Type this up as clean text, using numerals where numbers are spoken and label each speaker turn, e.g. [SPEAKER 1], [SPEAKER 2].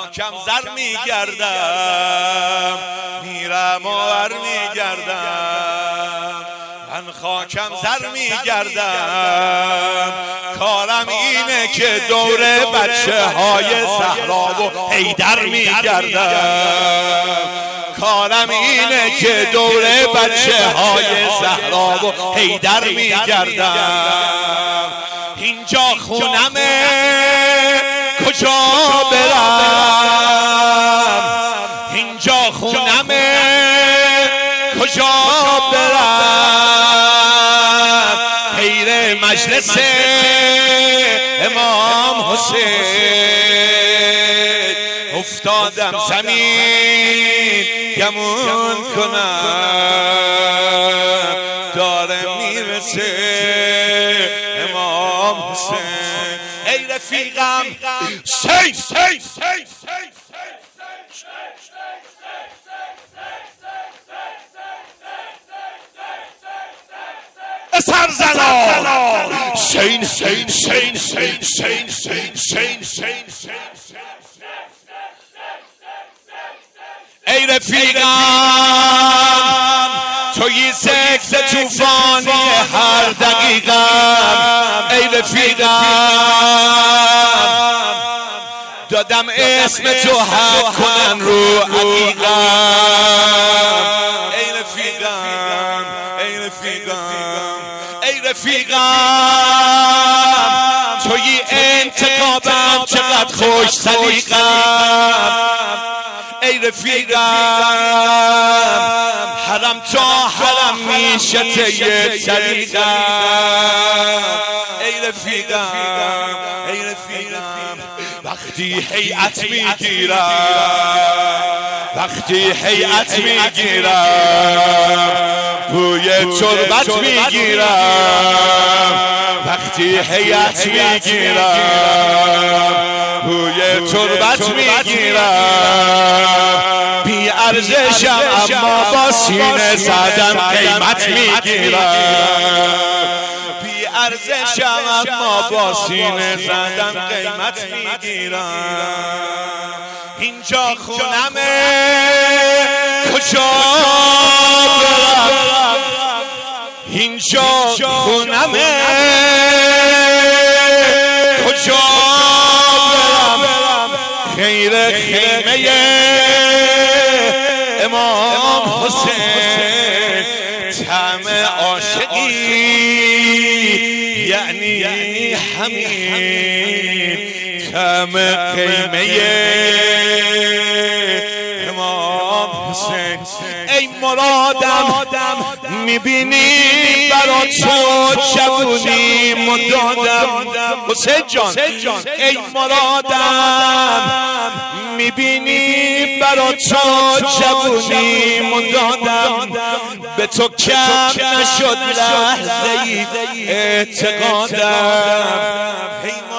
[SPEAKER 1] خاکم زر میگردم، میرم و بر میگردم، من خاکم زر میگردم، کارم اینه که دور بچه های زهرا و حیدر میگردم، کارم اینه که دور بچه های زهرا و حیدر میگردم. اینجا خونمه کجا برم، اینجا خونمه کجا برم، غیر مجلس امام حسین افتادم زمین گمون کنم، داره میرسه امام حسین. ای رفیقم سرزنان شین شین شین شین شین شین شین شین. ای رفیقم توی ذکر طوفانی هر دقیقم، ای رفیقم دادم اسم تو حق کنن رو عقیقم، ای رفیقم ای رفیقم ای رفیقم توی انتقابم چقدر خوش سلیقم، ای رفیقم حرم تا حرم میشه طی طریقم، ای رفیقم ای رفیقم وقتی هیئت میگیرم، وقتی هیئت میگیرم بوی تربت میگیرم، وقتی هیئت میگیرم بوی تربت میگیرم، بی ارزشم اما با سینه زدم قیمت میگیرم، بی ارزشم اما با سینه زدم قیمت میگیرم. اینجا خونمه کجا برم، اینجا خونمه کجا برم، خیر خیمه امام حسین، طعم عاشقی یعنی همین طعم خیمه امام حسین. ای مرادم میبینی برا تو جوونی مدادم، حسین جان ای مرادم میبینی برا تو جوونی مدادم، به تو کم نشد لحظه ای اعتقادم.